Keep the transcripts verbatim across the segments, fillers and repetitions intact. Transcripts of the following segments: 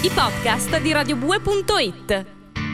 i podcast di radio bue punto it.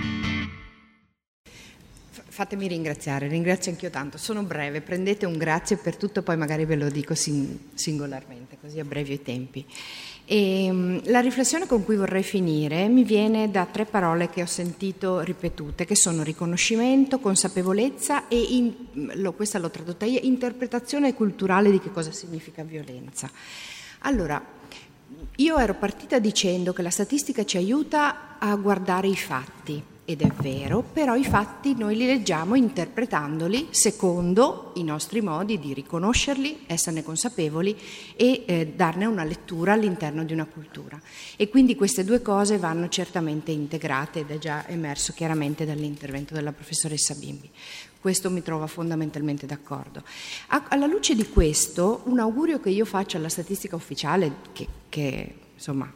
Fatemi ringraziare, ringrazio anch'io tanto, sono breve, prendete un grazie per tutto, poi magari ve lo dico sing- singolarmente, così abbrevi i tempi. E, um, la riflessione con cui vorrei finire mi viene da tre parole che ho sentito ripetute, che sono riconoscimento, consapevolezza e, in, lo, questa l'ho tradotta io, interpretazione culturale di che cosa significa violenza. Allora, io ero partita dicendo che la statistica ci aiuta a guardare i fatti, ed è vero, però i fatti noi li leggiamo interpretandoli secondo i nostri modi di riconoscerli, esserne consapevoli e eh, darne una lettura all'interno di una cultura. E quindi queste due cose vanno certamente integrate ed è già emerso chiaramente dall'intervento della professoressa Bimbi. Questo mi trova fondamentalmente d'accordo. A, alla luce di questo, un augurio che io faccio alla statistica ufficiale, che, che insomma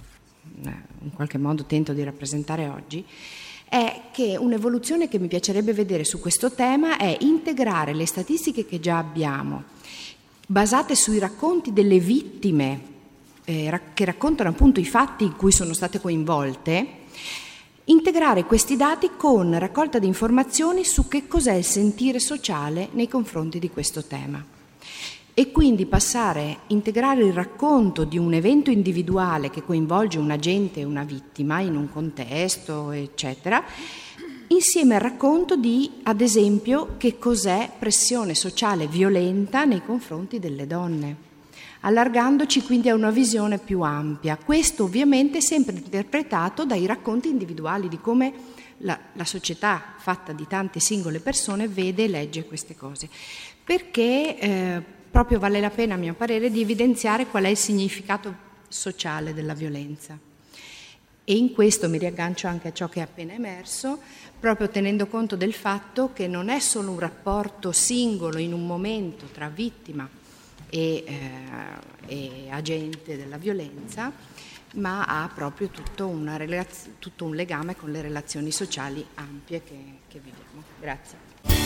in qualche modo tento di rappresentare oggi, è che un'evoluzione che mi piacerebbe vedere su questo tema è integrare le statistiche che già abbiamo, basate sui racconti delle vittime, eh, che raccontano appunto i fatti in cui sono state coinvolte, integrare questi dati con raccolta di informazioni su che cos'è il sentire sociale nei confronti di questo tema. E quindi passare, integrare il racconto di un evento individuale che coinvolge un agente e una vittima in un contesto, eccetera, insieme al racconto di, ad esempio, che cos'è pressione sociale violenta nei confronti delle donne, allargandoci quindi a una visione più ampia. Questo ovviamente sempre interpretato dai racconti individuali di come la, la società fatta di tante singole persone vede e legge queste cose. Perché eh, proprio vale la pena, a mio parere, di evidenziare qual è il significato sociale della violenza. E in questo mi riaggancio anche a ciò che è appena emerso, proprio tenendo conto del fatto che non è solo un rapporto singolo in un momento tra vittima e, eh, e agente della violenza, ma ha proprio tutto, una relaz- tutto un legame con le relazioni sociali ampie che, che viviamo. Grazie.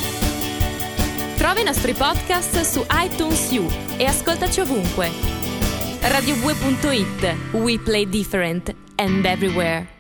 Trova i nostri podcast su iTunes U e ascoltaci ovunque. radio bue punto it. We play different and everywhere.